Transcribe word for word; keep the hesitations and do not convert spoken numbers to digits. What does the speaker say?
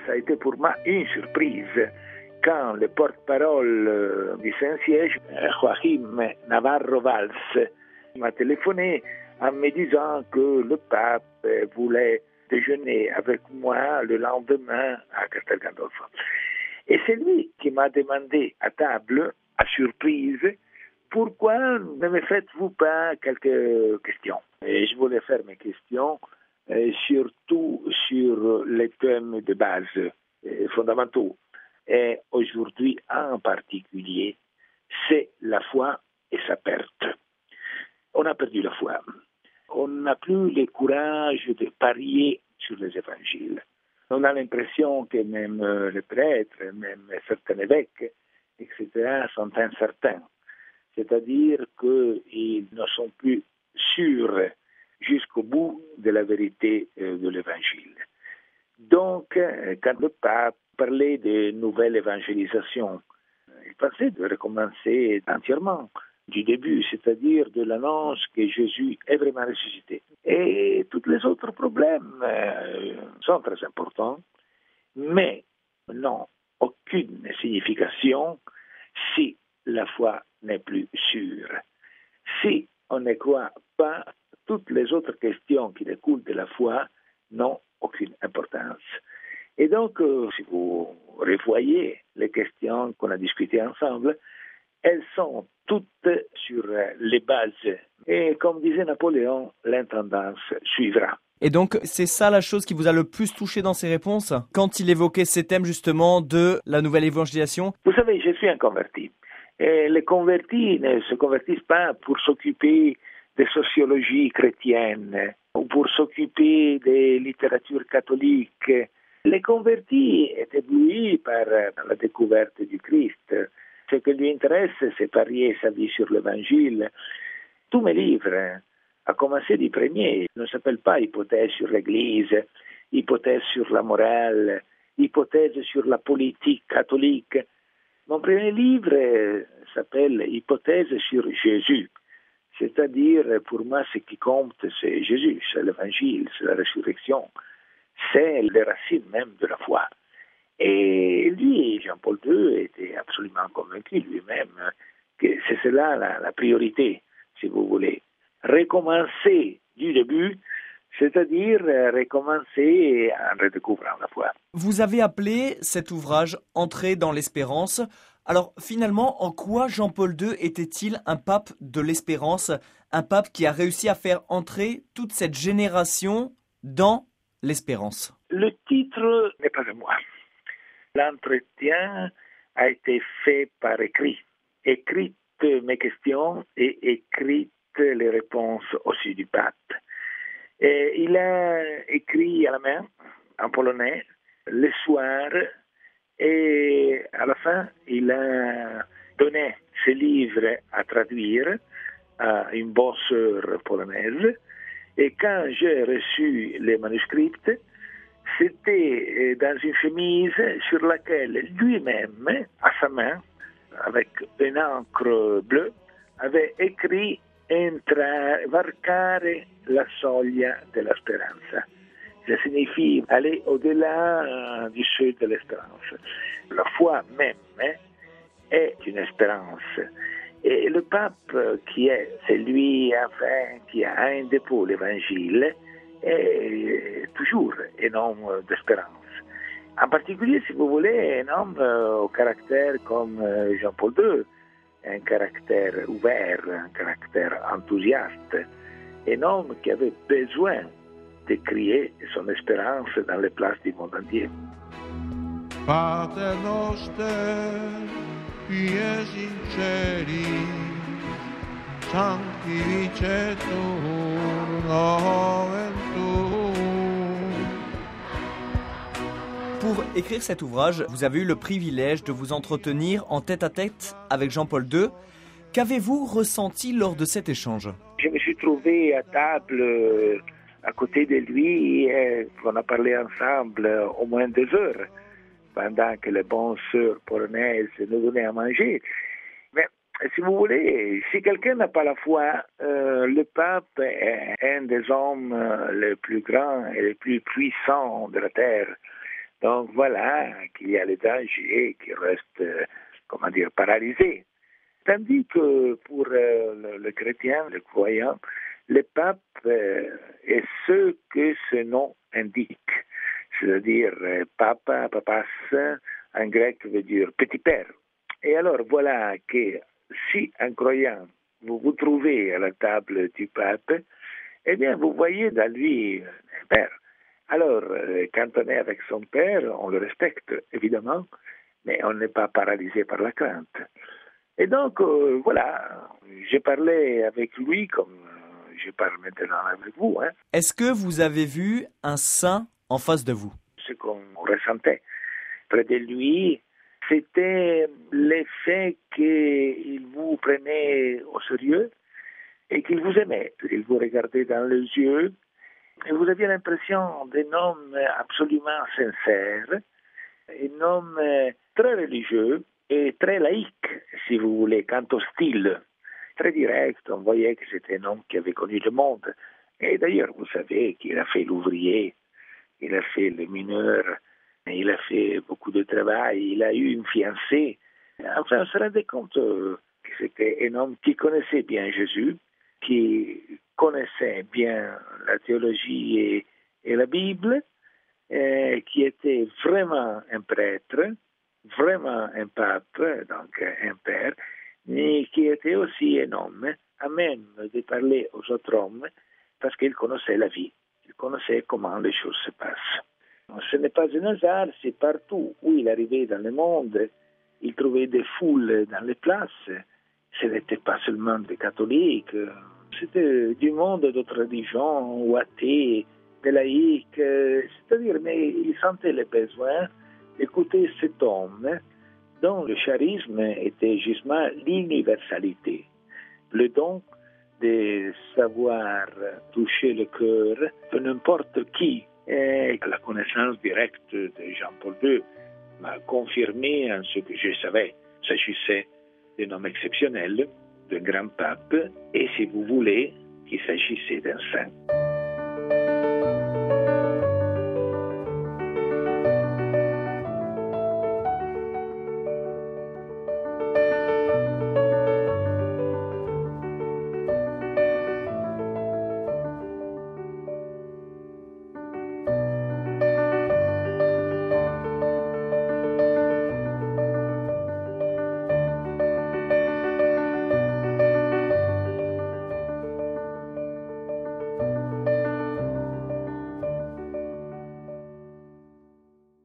ça a été pour moi une surprise quand le porte-parole du Saint-Siège, Joachim Navarro-Valls, m'a téléphoné en me disant que le pape voulait déjeuner avec moi le lendemain à Castel Gandolfo. Et c'est lui qui m'a demandé à table, à surprise, pourquoi ne me faites-vous pas quelques questions? Et je voulais faire mes questions euh, surtout sur les thèmes de base euh, fondamentaux. Et aujourd'hui en particulier, c'est la foi et sa perte. On a perdu la foi. On n'a plus le courage de parier sur les évangiles. On a l'impression que même les prêtres, même certains évêques, et cetera, sont incertains. C'est-à-dire qu'ils ne sont plus sûrs jusqu'au bout de la vérité de l'Évangile. Donc, quand le pape parlait de nouvelle évangélisation, il pensait de recommencer entièrement du début, c'est-à-dire de l'annonce que Jésus est vraiment ressuscité. Et tous les autres problèmes sont très importants, mais n'ont aucune signification si la foi n'est plus sûre. Si on ne croit pas, toutes les autres questions qui découlent de la foi n'ont aucune importance. Et donc, euh, si vous revoyez les questions qu'on a discutées ensemble, elles sont toutes sur les bases. Et comme disait Napoléon, l'intendance suivra. Et donc, c'est ça la chose qui vous a le plus touché dans ses réponses, quand il évoquait ces thèmes justement de la nouvelle évangélisation? Vous savez, je suis un converti. Et les convertis ne se convertissent pas pour s'occuper de sociologie chrétienne ou pour s'occuper de littérature catholique. Les convertis étaient éblouis par la découverte du Christ. Ce qui lui intéresse, c'est parier sa vie sur l'Évangile. Tous mes livres, à commencer du premier, ne s'appellent pas Hypothèse sur l'Église, Hypothèse sur la morale, Hypothèse sur la politique catholique. Mon premier livre s'appelle Hypothèse sur Jésus. C'est-à-dire, pour moi, ce qui compte, c'est Jésus, c'est l'Évangile, c'est la résurrection. C'est les racines même de la foi. Et lui, Jean-Paul deux, était absolument convaincu lui-même que c'est cela la, la priorité, si vous voulez. Recommencer du début, c'est-à-dire recommencer en redécouvrant la foi. Vous avez appelé cet ouvrage « Entrer dans l'espérance ». Alors finalement, en quoi Jean-Paul deux était-il un pape de l'espérance, un pape qui a réussi à faire entrer toute cette génération dans l'espérance? Le titre n'est pas de moi. L'entretien a été fait par écrit. Écrite mes questions et écrite les réponses aussi du pape. Et il a écrit à la main, en polonais, le soir, et à la fin, il a donné ce livre à traduire à une bosseure polonaise. Et quand j'ai reçu les manuscrits, c'était dans une chemise sur laquelle lui-même, à sa main, avec une encre bleue, avait écrit entrare, varcare la soglia della speranza. Ça signifie aller au-delà du seuil de l'espérance. La foi même est une espérance. Et le pape, qui est celui enfin, qui a un dépôt l'évangile, est toujours un homme d'espérance. En particulier, si vous voulez, un homme au caractère comme Jean-Paul deux, un caractère ouvert, un caractère enthousiaste, un homme qui avait besoin de crier son espérance dans les places du monde entier. Pater noster, qui es in cieli, sanctificetur nomen tuum. Pour écrire cet ouvrage, vous avez eu le privilège de vous entretenir en tête-à-tête avec Jean-Paul deux. Qu'avez-vous ressenti lors de cet échange? Je me suis trouvé à table à côté de lui et on a parlé ensemble au moins deux heures pendant que les bonnes sœurs polonaises nous donnaient à manger. Mais si vous voulez, si quelqu'un n'a pas la foi, euh, le pape est un des hommes les plus grands et les plus puissants de la terre. Donc voilà qu'il y a le danger qui reste, comment dire, paralysé. Tandis que pour euh, le, le chrétien, le croyant, le pape euh, est ce que ce nom indique. C'est-à-dire euh, papa, papas, en grec veut dire petit père. Et alors voilà que si un croyant, vous vous trouvez à la table du pape, eh bien vous voyez dans lui un père. Alors, euh, quand on est avec son père, on le respecte, évidemment, mais on n'est pas paralysé par la crainte. Et donc, euh, voilà, j'ai parlé avec lui comme euh, je parle maintenant avec vous. Hein. Est-ce que vous avez vu un saint en face de vous? Ce qu'on ressentait près de lui, c'était l'effet qu'il vous prenait au sérieux et qu'il vous aimait. Il vous regardait dans les yeux et vous aviez l'impression d'un homme absolument sincère, un homme très religieux et très laïque, si vous voulez, quant au style. Très direct, on voyait que c'était un homme qui avait connu le monde. Et d'ailleurs, vous savez qu'il a fait l'ouvrier, il a fait le mineur, il a fait beaucoup de travail, il a eu une fiancée. Enfin, on se rendait compte que c'était un homme qui connaissait bien Jésus, qui connaissait bien la théologie et, et la Bible, et qui était vraiment un prêtre, vraiment un pape, donc un père, mais qui était aussi un homme, à même de parler aux autres hommes, parce qu'il connaissait la vie, il connaissait comment les choses se passent. Ce n'est pas un hasard, c'est partout où il arrivait dans le monde, il trouvait des foules dans les places. Ce n'était pas seulement des catholiques, c'était du monde d'autres religions, ou athées, des laïcs, c'est-à-dire, mais il sentait le besoin d'écouter cet homme dont le charisme était justement l'universalité, le don de savoir toucher le cœur de n'importe qui. Et la connaissance directe de Jean-Paul deux m'a confirmé en ce que je savais. Il s'agissait d'un homme exceptionnel, d'un grand pape, et si vous voulez, qu'il s'agissait d'un saint.